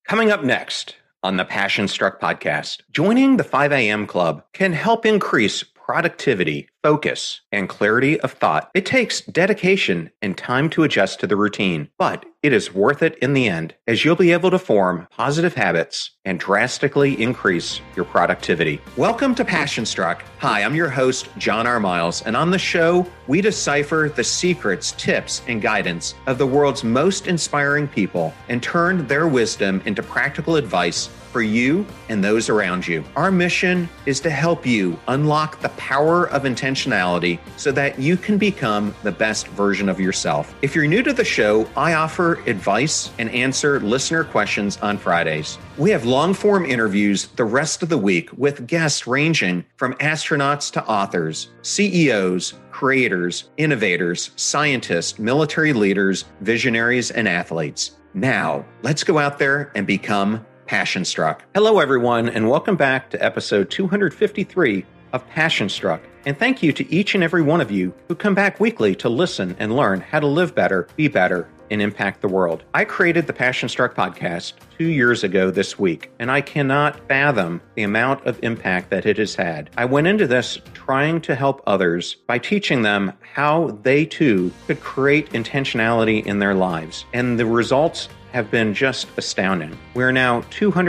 Coming up next on the Passion Struck podcast, joining the 5 a.m. club can help increase productivity, focus, and clarity of thought. It takes dedication and time to adjust to the routine, but it is worth it in the end, as you'll be able to form positive habits and drastically increase your productivity. Welcome to Passion Struck. Hi, I'm your host, John R. Miles, and on the show, we decipher the secrets, tips, and guidance of the world's most inspiring people and turn their wisdom into practical advice for you and those around you. Our mission is to help you unlock the power of intentionality so that you can become the best version of yourself. If you're new to the show, I offer advice and answer listener questions on Fridays. We have long-form interviews the rest of the week with guests ranging from astronauts to authors, CEOs, creators, innovators, scientists, military leaders, visionaries, and athletes. Now, let's go out there and become Passion Struck. Hello, everyone, and welcome back to episode 253 of Passion Struck. And thank you to each and every one of you who come back weekly to listen and learn how to live better, be better, and impact the world. I created the Passion Struck podcast 2 years ago this week, and I cannot fathom the amount of impact that it has had. I went into this trying to help others by teaching them how they too could create intentionality in their lives. And the results have been just astounding. We're now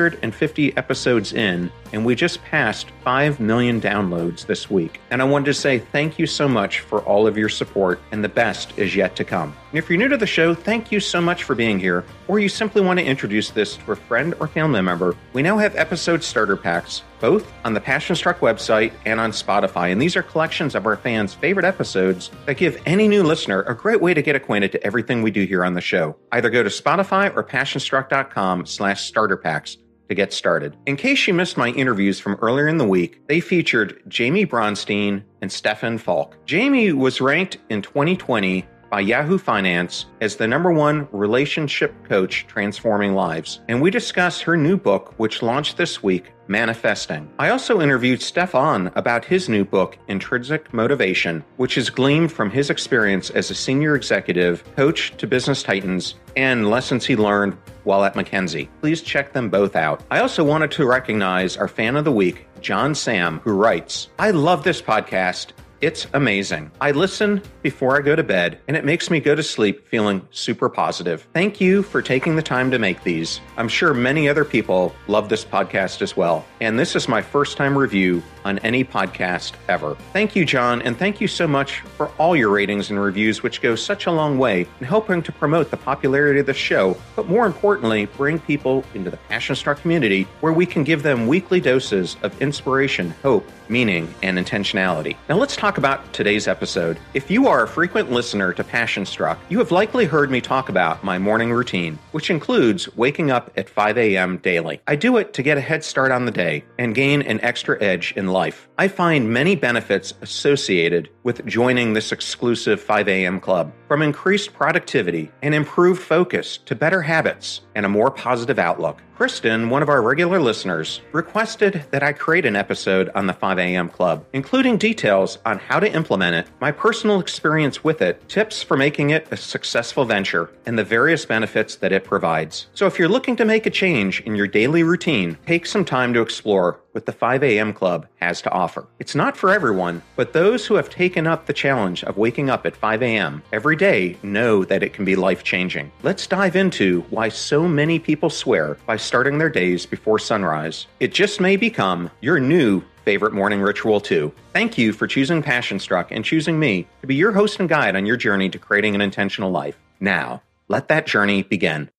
250 episodes in, and we just passed 5 million downloads this week. And I wanted to say thank you so much for all of your support, and the best is yet to come. And if you're new to the show, thank you so much for being here, or you simply want to introduce this to a friend or family member, we now have episode starter packs, both on the Passion Struck website and on Spotify. And these are collections of our fans' favorite episodes that give any new listener a great way to get acquainted to everything we do here on the show. Either go to Spotify or passionstruck.com/starter packs to get started. In case you missed my interviews from earlier in the week, they featured Jamie Bronstein and Stefan Falk. Jamie was ranked in 2020 by Yahoo Finance as the #1 relationship coach transforming lives. And we discuss her new book, which launched this week, Manifesting. I also interviewed Stefan about his new book, Intrinsic Motivation, which is gleaned from his experience as a senior executive, coach to business titans, and lessons he learned while at McKinsey. Please check them both out. I also wanted to recognize our fan of the week, John Sam, who writes, "I love this podcast. It's amazing. I listen before I go to bed, and it makes me go to sleep feeling super positive. Thank you for taking the time to make these. I'm sure many other people love this podcast as well. And this is my first time review on any podcast ever." Thank you, John, and thank you so much for all your ratings and reviews, which go such a long way in helping to promote the popularity of the show, but more importantly, bring people into the Passion Struck community where we can give them weekly doses of inspiration, hope, meaning, and intentionality. Now let's talk about today's episode. If you are a frequent listener to Passion Struck, you have likely heard me talk about my morning routine, which includes waking up at 5 a.m. daily. I do it to get a head start on the day and gain an extra edge in life. I find many benefits associated with joining this exclusive 5 a.m. club, from increased productivity and improved focus to better habits and a more positive outlook. Kristen, one of our regular listeners, requested that I create an episode on the 5 a.m. Club, including details on how to implement it, my personal experience with it, tips for making it a successful venture, and the various benefits that it provides. So if you're looking to make a change in your daily routine, take some time to explore what the 5 a.m. Club has to offer. It's not for everyone, but those who have taken up the challenge of waking up at 5 a.m. every day know that it can be life-changing. Let's dive into why so many people swear by starting their days before sunrise. It just may become your new favorite morning ritual too. Thank you for choosing Passion Struck and choosing me to be your host and guide on your journey to creating an intentional life. Now, let that journey begin.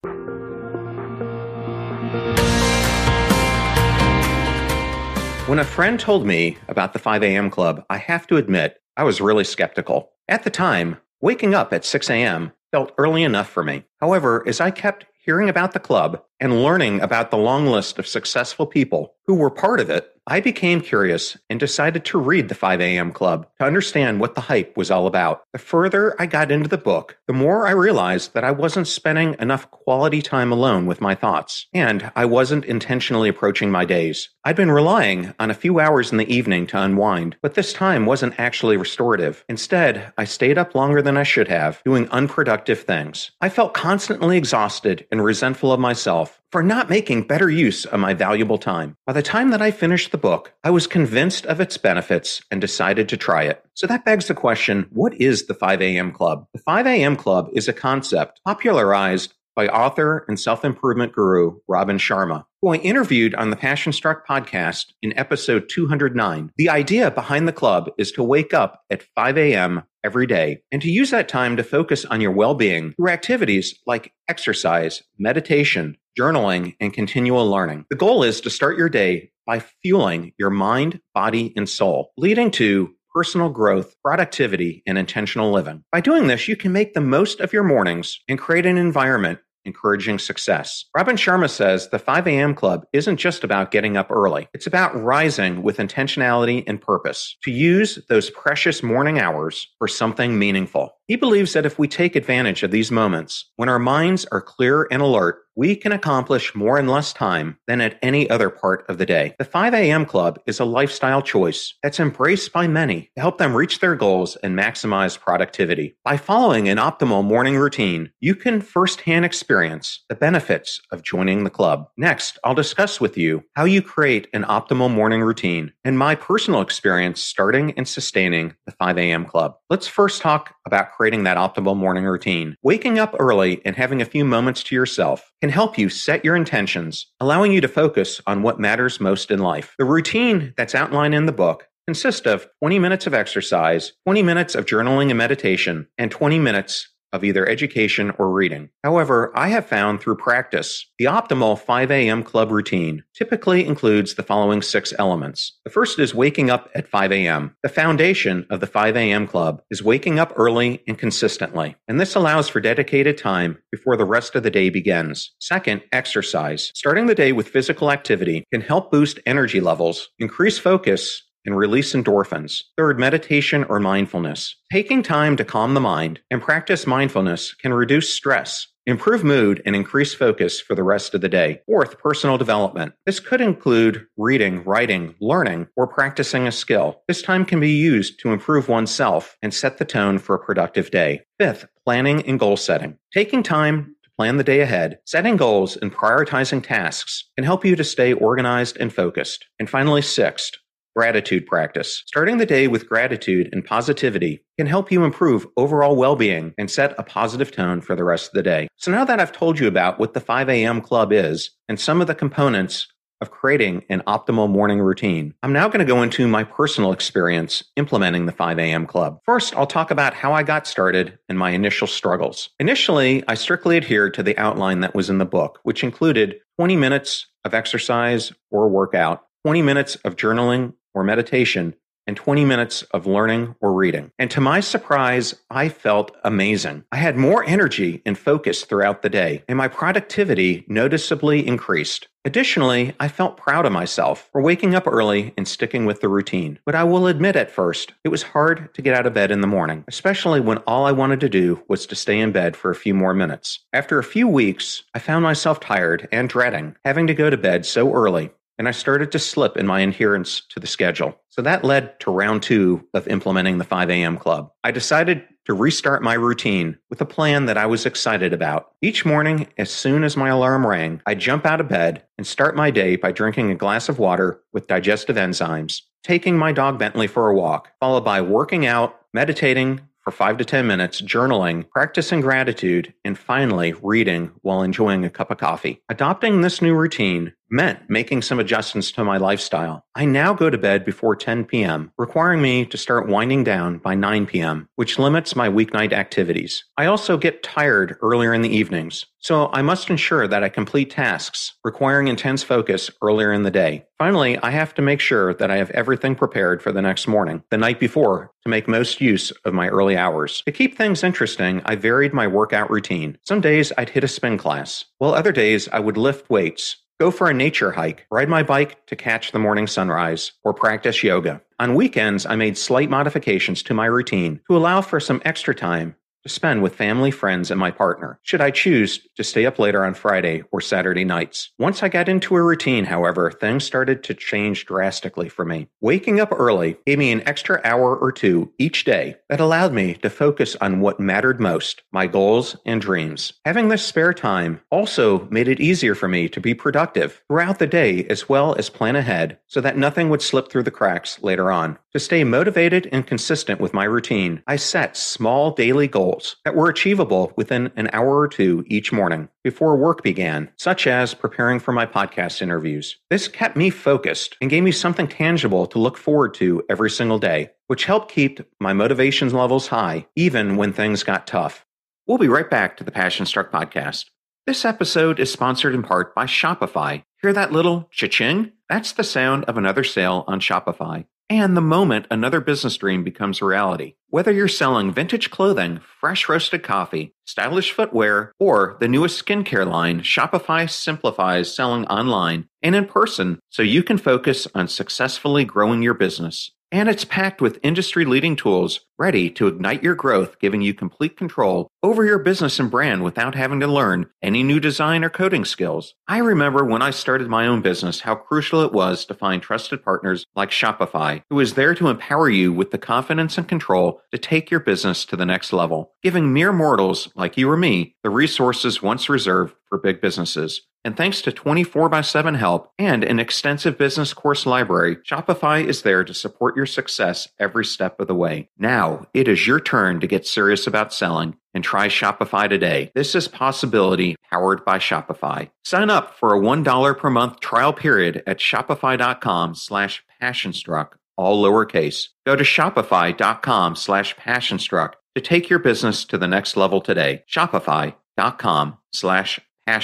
When a friend told me about the 5 a.m. Club, I have to admit, I was really skeptical. At the time, waking up at 6 a.m. felt early enough for me. However, as I kept hearing about the club and learning about the long list of successful people who were part of it, I became curious and decided to read the 5 a.m. Club to understand what the hype was all about. The further I got into the book, the more I realized that I wasn't spending enough quality time alone with my thoughts, and I wasn't intentionally approaching my days. I'd been relying on a few hours in the evening to unwind, but this time wasn't actually restorative. Instead, I stayed up longer than I should have, doing unproductive things. I felt constantly exhausted and resentful of myself myself for not making better use of my valuable time. By the time that I finished the book, I was convinced of its benefits and decided to try it. So that begs the question, what is the 5 a.m. Club? The 5 a.m. Club is a concept popularized by author and self-improvement guru Robin Sharma, who I interviewed on the Passion Struck podcast in episode 209. The idea behind the club is to wake up at 5 a.m. every day and to use that time to focus on your well-being through activities like exercise, meditation, journaling, and continual learning. The goal is to start your day by fueling your mind, body, and soul, leading to personal growth, productivity, and intentional living. By doing this, you can make the most of your mornings and create an environment encouraging success. Robin Sharma says the 5 a.m. Club isn't just about getting up early. It's about rising with intentionality and purpose to use those precious morning hours for something meaningful. He believes that if we take advantage of these moments, when our minds are clear and alert, we can accomplish more in less time than at any other part of the day. The 5 a.m. Club is a lifestyle choice that's embraced by many to help them reach their goals and maximize productivity. By following an optimal morning routine, you can firsthand experience the benefits of joining the club. Next, I'll discuss with you how you create an optimal morning routine and my personal experience starting and sustaining the 5 a.m. Club. Let's first talk about creating that optimal morning routine. Waking up early and having a few moments to yourself can help you set your intentions, allowing you to focus on what matters most in life. The routine that's outlined in the book consists of 20 minutes of exercise, 20 minutes of journaling and meditation, and 20 minutes of either education or reading. However, I have found through practice, the optimal 5 a.m. Club routine typically includes the following 6 elements. The first is waking up at 5 a.m. The foundation of the 5 a.m. Club is waking up early and consistently, and this allows for dedicated time before the rest of the day begins. Second, exercise. Starting the day with physical activity can help boost energy levels, increase focus, and release endorphins. Third, meditation or mindfulness. Taking time to calm the mind and practice mindfulness can reduce stress, improve mood, and increase focus for the rest of the day. Fourth, personal development. This could include reading, writing, learning, or practicing a skill. This time can be used to improve oneself and set the tone for a productive day. Fifth, planning and goal setting. Taking time to plan the day ahead, setting goals, and prioritizing tasks can help you to stay organized and focused. And finally, sixth, gratitude practice. Starting the day with gratitude and positivity can help you improve overall well-being and set a positive tone for the rest of the day. So now that I've told you about what the 5 a.m. Club is and some of the components of creating an optimal morning routine, I'm now going to go into my personal experience implementing the 5 a.m. Club. First, I'll talk about how I got started and my initial struggles. Initially, I strictly adhered to the outline that was in the book, which included 20 minutes of exercise or workout, 20 minutes of journaling or meditation, and 20 minutes of learning or reading. And to my surprise, I felt amazing. I had more energy and focus throughout the day, and my productivity noticeably increased. Additionally, I felt proud of myself for waking up early and sticking with the routine. But I will admit at first, it was hard to get out of bed in the morning, especially when all I wanted to do was to stay in bed for a few more minutes. After a few weeks, I found myself tired and dreading having to go to bed so early, and I started to slip in my adherence to the schedule. So that led to round 2 of implementing the 5 a.m. Club. I decided to restart my routine with a plan that I was excited about. Each morning, as soon as my alarm rang, I'd jump out of bed and start my day by drinking a glass of water with digestive enzymes, taking my dog Bentley for a walk, followed by working out, meditating for 5 to 10 minutes, journaling, practicing gratitude, and finally reading while enjoying a cup of coffee. Adopting this new routine meant making some adjustments to my lifestyle. I now go to bed before 10 p.m., requiring me to start winding down by 9 p.m., which limits my weeknight activities. I also get tired earlier in the evenings, so I must ensure that I complete tasks requiring intense focus earlier in the day. Finally, I have to make sure that I have everything prepared for the next morning, the night before, to make most use of my early hours. To keep things interesting, I varied my workout routine. Some days I'd hit a spin class, while other days I would lift weights, go for a nature hike, ride my bike to catch the morning sunrise, or practice yoga. On weekends, I made slight modifications to my routine to allow for some extra time to spend with family, friends, and my partner, should I choose to stay up later on Friday or Saturday nights. Once I got into a routine, however, things started to change drastically for me. Waking up early gave me an extra hour or two each day that allowed me to focus on what mattered most, my goals and dreams. Having this spare time also made it easier for me to be productive throughout the day as well as plan ahead so that nothing would slip through the cracks later on. To stay motivated and consistent with my routine, I set small daily goals that were achievable within an hour or two each morning before work began, such as preparing for my podcast interviews. This kept me focused and gave me something tangible to look forward to every single day, which helped keep my motivation levels high even when things got tough. We'll be right back to the Passion Struck podcast. This episode is sponsored in part by Shopify. Hear that little cha-ching? That's the sound of another sale on Shopify. And the moment another business dream becomes a reality. Whether you're selling vintage clothing, fresh roasted coffee, stylish footwear, or the newest skincare line, Shopify simplifies selling online and in person so you can focus on successfully growing your business. And it's packed with industry-leading tools ready to ignite your growth, giving you complete control over your business and brand without having to learn any new design or coding skills. I remember when I started my own business how crucial it was to find trusted partners like Shopify, who is there to empower you with the confidence and control to take your business to the next level, giving mere mortals like you or me the resources once reserved for big businesses. And thanks to 24/7 help and an extensive business course library, Shopify is there to support your success every step of the way. Now, it is your turn to get serious about selling and try Shopify today. This is Possibility powered by Shopify. Sign up for a $1 per month trial period at shopify.com/passionstruck, all lowercase. Go to shopify.com/passionstruck to take your business to the next level today. Shopify.com/passionstruck.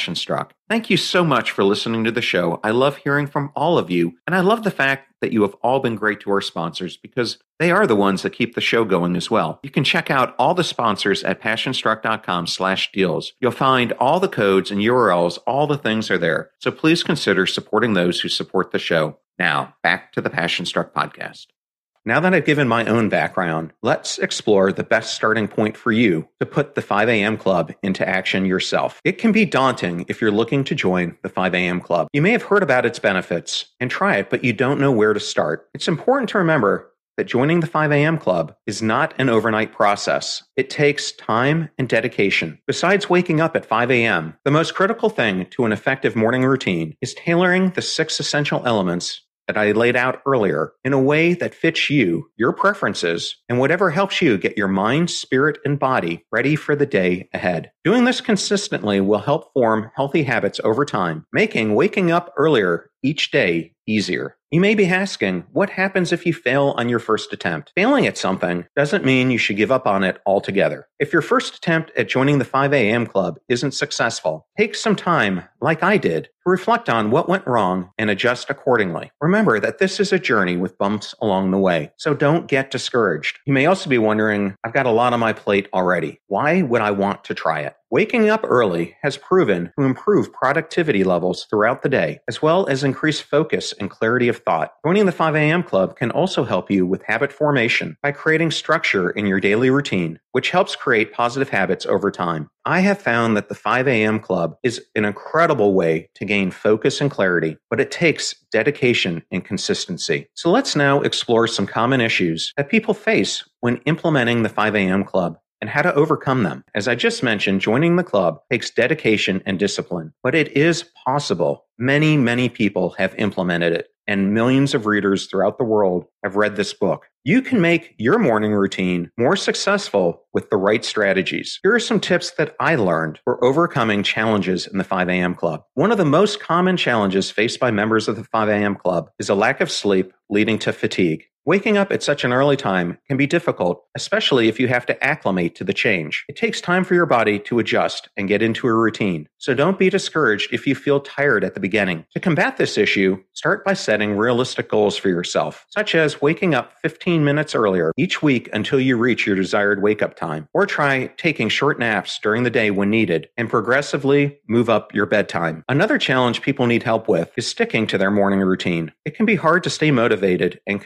Thank you so much for listening to the show. I love hearing from all of you, and I love the fact that you have all been great to our sponsors because they are the ones that keep the show going as well. You can check out all the sponsors at passionstruck.com/deals. You'll find all the codes and URLs, all the things are there. So please consider supporting those who support the show. Now, back to the Passion Struck podcast. Now that I've given my own background, let's explore the best starting point for you to put the 5 a.m. Club into action yourself. It can be daunting if you're looking to join the 5 a.m. Club. You may have heard about its benefits and try it, but you don't know where to start. It's important to remember that joining the 5 a.m. Club is not an overnight process. It takes time and dedication. Besides waking up at 5 a.m., the most critical thing to an effective morning routine is tailoring the 6 essential elements that I laid out earlier in a way that fits you, your preferences, and whatever helps you get your mind, spirit, and body ready for the day ahead. Doing this consistently will help form healthy habits over time, making waking up earlier each day easier. You may be asking, what happens if you fail on your first attempt? Failing at something doesn't mean you should give up on it altogether. If your first attempt at joining the 5 a.m. Club isn't successful, take some time, like I did, to reflect on what went wrong and adjust accordingly. Remember that this is a journey with bumps along the way, so don't get discouraged. You may also be wondering, I've got a lot on my plate already. Why would I want to try it? Waking up early has proven to improve productivity levels throughout the day, as well as increase focus and clarity of thought. Joining the 5 a.m. Club can also help you with habit formation by creating structure in your daily routine, which helps create positive habits over time. I have found that the 5 a.m. Club is an incredible way to gain focus and clarity, but it takes dedication and consistency. So let's now explore some common issues that people face when implementing the 5 a.m. Club and how to overcome them. As I just mentioned, joining the club takes dedication and discipline, but it is possible. Many, many people have implemented it, and millions of readers throughout the world have read this book. You can make your morning routine more successful with the right strategies. Here are some tips that I learned for overcoming challenges in the 5 a.m. Club. One of the most common challenges faced by members of the 5 a.m. Club is a lack of sleep leading to fatigue. Waking up at such an early time can be difficult, especially if you have to acclimate to the change. It takes time for your body to adjust and get into a routine, so don't be discouraged if you feel tired at the beginning. To combat this issue, start by setting realistic goals for yourself, such as waking up 15 minutes earlier each week until you reach your desired wake-up time, or try taking short naps during the day when needed, and progressively move up your bedtime. Another challenge people need help with is sticking to their morning routine. It can be hard to stay motivated and consistent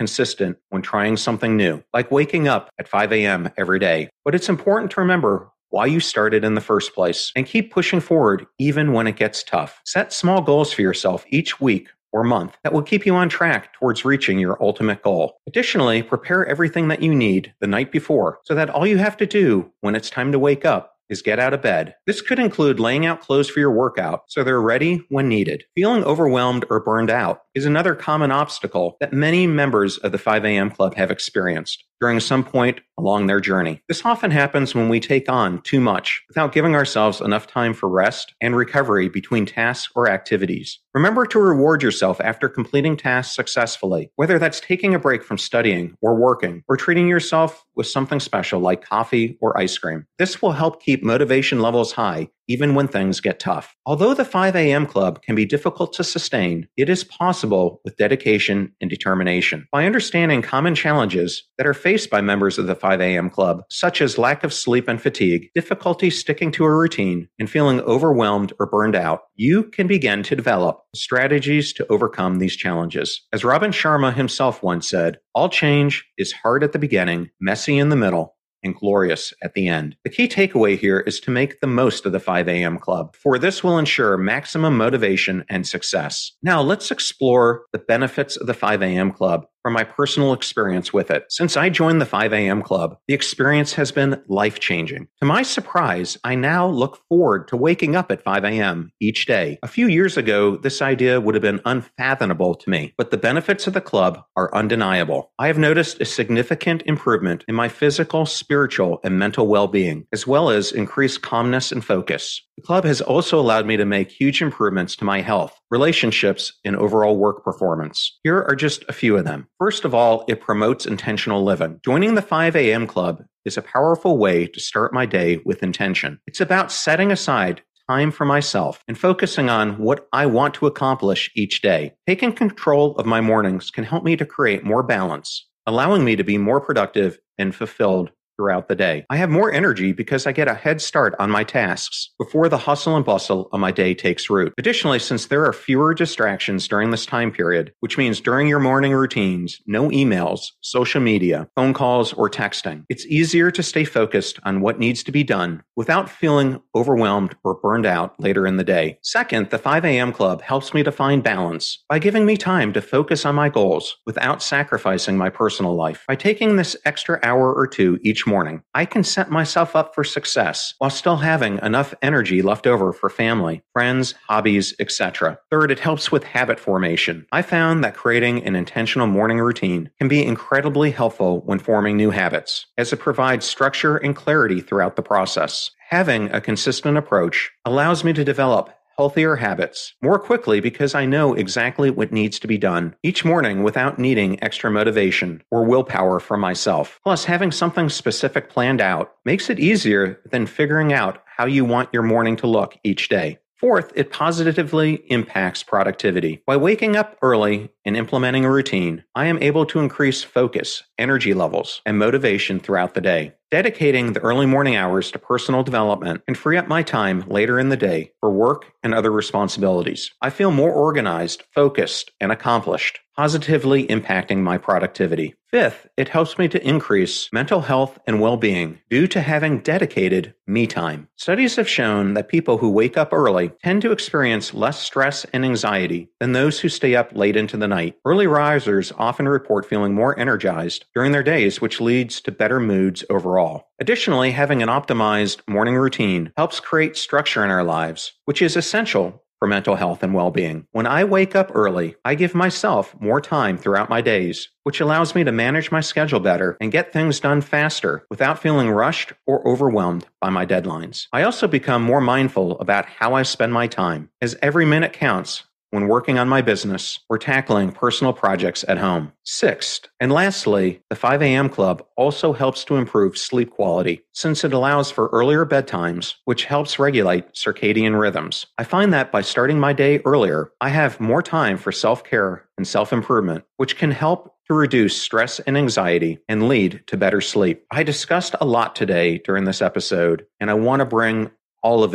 hesitant when trying something new, like waking up at 5 a.m. every day. But it's important to remember why you started in the first place and keep pushing forward even when it gets tough. Set small goals for yourself each week or month that will keep you on track towards reaching your ultimate goal. Additionally, prepare everything that you need the night before so that all you have to do when it's time to wake up is get out of bed. This could include laying out clothes for your workout so they're ready when needed. Feeling overwhelmed or burned out is another common obstacle that many members of the 5 a.m. Club have experienced during some point along their journey. This often happens when we take on too much without giving ourselves enough time for rest and recovery between tasks or activities. Remember to reward yourself after completing tasks successfully, whether that's taking a break from studying or working, or treating yourself with something special like coffee or ice cream. This will help keep motivation levels high even when things get tough. Although the 5 a.m. Club can be difficult to sustain, it is possible with dedication and determination. By understanding common challenges that are faced by members of the 5 a.m. Club, such as lack of sleep and fatigue, difficulty sticking to a routine, and feeling overwhelmed or burned out, you can begin to develop strategies to overcome these challenges. As Robin Sharma himself once said, "All change is hard at the beginning, messy in the middle, and glorious at the end." The key takeaway here is to make the most of the 5 a.m. Club, for this will ensure maximum motivation and success. Now let's explore the benefits of the 5 a.m. Club from my personal experience with it. Since I joined the 5 a.m. Club, the experience has been life-changing. To my surprise, I now look forward to waking up at 5 a.m. each day. A few years ago, this idea would have been unfathomable to me, but the benefits of the club are undeniable. I have noticed a significant improvement in my physical, spiritual, and mental well-being, as well as increased calmness and focus. The club has also allowed me to make huge improvements to my health, relationships, and overall work performance. Here are just a few of them. First of all, it promotes intentional living. Joining the 5 a.m. Club is a powerful way to start my day with intention. It's about setting aside time for myself and focusing on what I want to accomplish each day. Taking control of my mornings can help me to create more balance, allowing me to be more productive and fulfilled throughout the day. I have more energy because I get a head start on my tasks before the hustle and bustle of my day takes root. Additionally, since there are fewer distractions during this time period, which means during your morning routines, no emails, social media, phone calls, or texting, it's easier to stay focused on what needs to be done without feeling overwhelmed or burned out later in the day. Second, the 5 a.m. Club helps me to find balance by giving me time to focus on my goals without sacrificing my personal life. By taking this extra hour or two each morning, I can set myself up for success while still having enough energy left over for family, friends, hobbies, etc. Third, it helps with habit formation. I found that creating an intentional morning routine can be incredibly helpful when forming new habits, as it provides structure and clarity throughout the process. Having a consistent approach allows me to develop healthier habits more quickly because I know exactly what needs to be done each morning without needing extra motivation or willpower from myself. Plus, having something specific planned out makes it easier than figuring out how you want your morning to look each day. Fourth, it positively impacts productivity. By waking up early and implementing a routine, I am able to increase focus, energy levels, and motivation throughout the day. Dedicating the early morning hours to personal development can free up my time later in the day for work and other responsibilities. I feel more organized, focused, and accomplished, positively impacting my productivity. Fifth, it helps me to increase mental health and well-being due to having dedicated me time. Studies have shown that people who wake up early tend to experience less stress and anxiety than those who stay up late into the night. Early risers often report feeling more energized during their days, which leads to better moods overall. Additionally, having an optimized morning routine helps create structure in our lives, which is essential for mental health and well-being. When I wake up early, I give myself more time throughout my days, which allows me to manage my schedule better and get things done faster without feeling rushed or overwhelmed by my deadlines. I also become more mindful about how I spend my time, as every minute counts when working on my business or tackling personal projects at home. Sixth, and lastly, the 5 a.m. Club also helps to improve sleep quality since it allows for earlier bedtimes, which helps regulate circadian rhythms. I find that by starting my day earlier, I have more time for self-care and self-improvement, which can help to reduce stress and anxiety and lead to better sleep. I discussed a lot today during this episode, and I want to bring all of it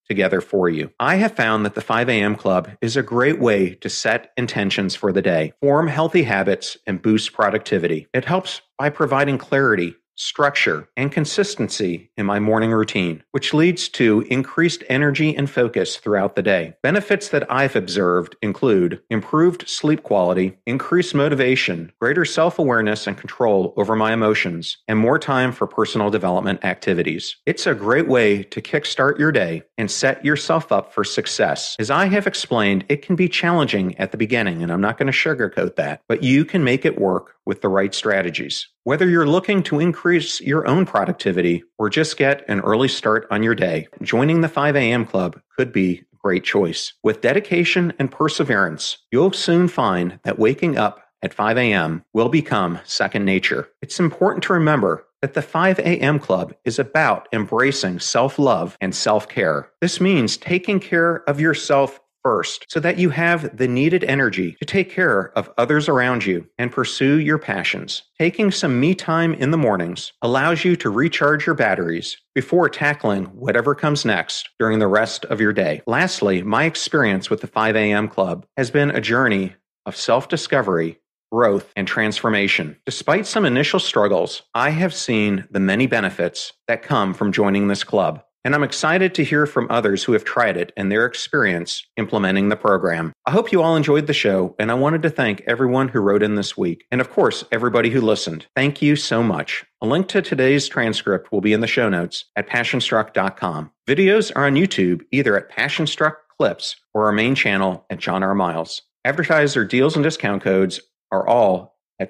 together for you. I have found that the 5 a.m. Club is a great way to set intentions for the day, form healthy habits, and boost productivity. It helps by providing clarity, structure, and consistency in my morning routine, which leads to increased energy and focus throughout the day. Benefits that I've observed include improved sleep quality, increased motivation, greater self-awareness and control over my emotions, and more time for personal development activities. It's a great way to kickstart your day and set yourself up for success. As I have explained, it can be challenging at the beginning, and I'm not going to sugarcoat that, but you can make it work with the right strategies. Whether you're looking to increase your own productivity or just get an early start on your day, joining the 5 a.m. Club could be a great choice. With dedication and perseverance, you'll soon find that waking up at 5 a.m. will become second nature. It's important to remember that the 5 a.m. Club is about embracing self-love and self-care. This means taking care of yourself first, so that you have the needed energy to take care of others around you and pursue your passions. Taking some me time in the mornings allows you to recharge your batteries before tackling whatever comes next during the rest of your day. Lastly, my experience with the 5 a.m. Club has been a journey of self-discovery, growth, and transformation. Despite some initial struggles, I have seen the many benefits that come from joining this club. And I'm excited to hear from others who have tried it and their experience implementing the program. I hope you all enjoyed the show, and I wanted to thank everyone who wrote in this week, and of course, everybody who listened. Thank you so much. A link to today's transcript will be in the show notes at passionstruck.com. Videos are on YouTube, either at Passionstruck Clips or our main channel at John R. Miles. Advertiser deals and discount codes are all at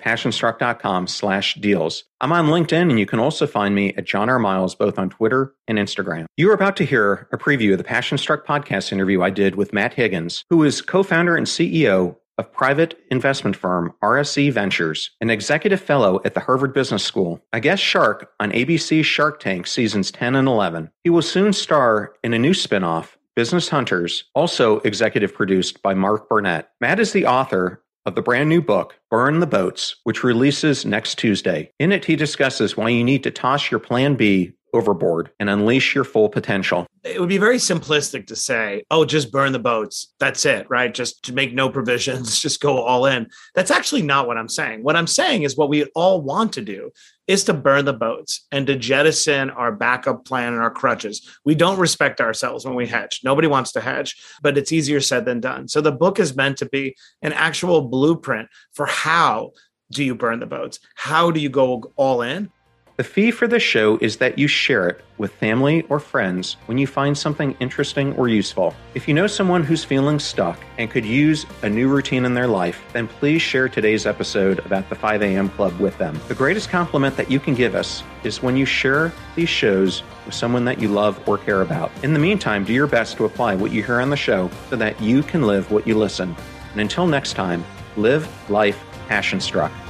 passionstruck.com/deals. I'm on LinkedIn, and you can also find me at John R. Miles, both on Twitter and Instagram. You are about to hear a preview of the Passion Struck podcast interview I did with Matt Higgins, who is co-founder and CEO of private investment firm RSC Ventures, an executive fellow at the Harvard Business School, a guest shark on ABC's Shark Tank seasons 10 and 11. He will soon star in a new spinoff, Business Hunters, also executive produced by Mark Burnett. Matt is the author of the brand new book, Burn the Boats, which releases next Tuesday. In it, he discusses why you need to toss your plan B overboard and unleash your full potential. It would be very simplistic to say, oh, just burn the boats. That's it, right? Just to make no provisions, just go all in. That's actually not what I'm saying. What I'm saying is what we all want to do is to burn the boats and to jettison our backup plan and our crutches. We don't respect ourselves when we hedge. Nobody wants to hedge, but it's easier said than done. So the book is meant to be an actual blueprint for how do you burn the boats? How do you go all in? The fee for this show is that you share it with family or friends when you find something interesting or useful. If you know someone who's feeling stuck and could use a new routine in their life, then please share today's episode about the 5 a.m. Club with them. The greatest compliment that you can give us is when you share these shows with someone that you love or care about. In the meantime, do your best to apply what you hear on the show so that you can live what you listen. And until next time, live life passion struck.